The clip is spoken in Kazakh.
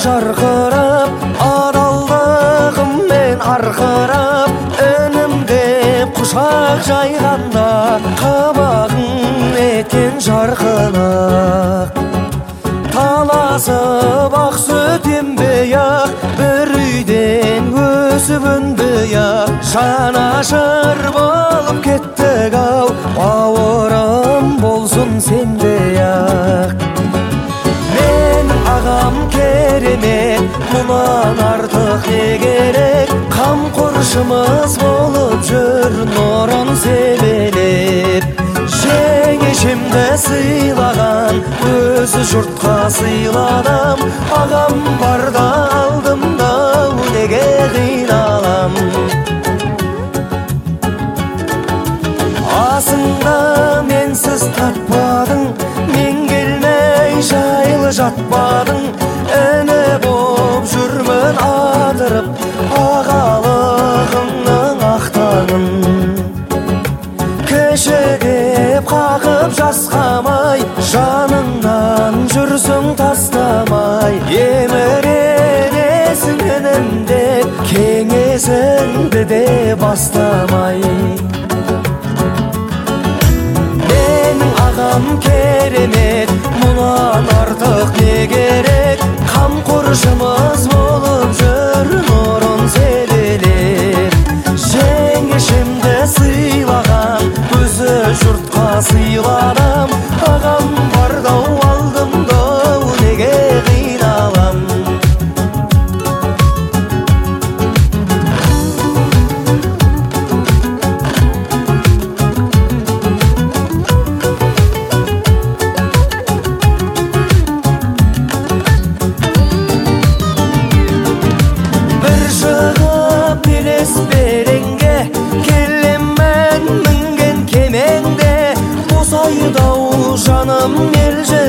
жарқырап, адалдығыммен арқырап, үнімде құшақ жайғанда, қабағың екен жарқылық. Таласып ақ сүт ембей-ақ, бір үйден өсіп өнбей-ақ, жанашыр болып кеттік-ау, бауырым болсын сендей-ақ. Менің ағам керемет, мұнан артық не керек, қамқоршымыз болып жүр нұрын себелеп. Жеңешемді сыйлаған, өзі жұртқа сыйладым, ағам барда алдымда-ау, неге қиналам. Асыңда менсіз татпадың, мен келмей жайлы жатпадың, іні боп жүрмін атырып, ағалығыңның ақтағын. Кіші деп қақып жасқамай, жаныңнан жүрсің тастамай, еміренесің інім деп, кеңесіңді де бастамай. Менің ағам керемет, мұнан артық не керек, қамқоршымыз болып жүр нұрын себелеп. Жеңешемді сыйлаған, өзі жұртқа сыйладым, ағам бардау алдымда-ау, неге қиналам. Бір шығып елес беренге, келемін мінген кемеңде, босайды-ау жаным ел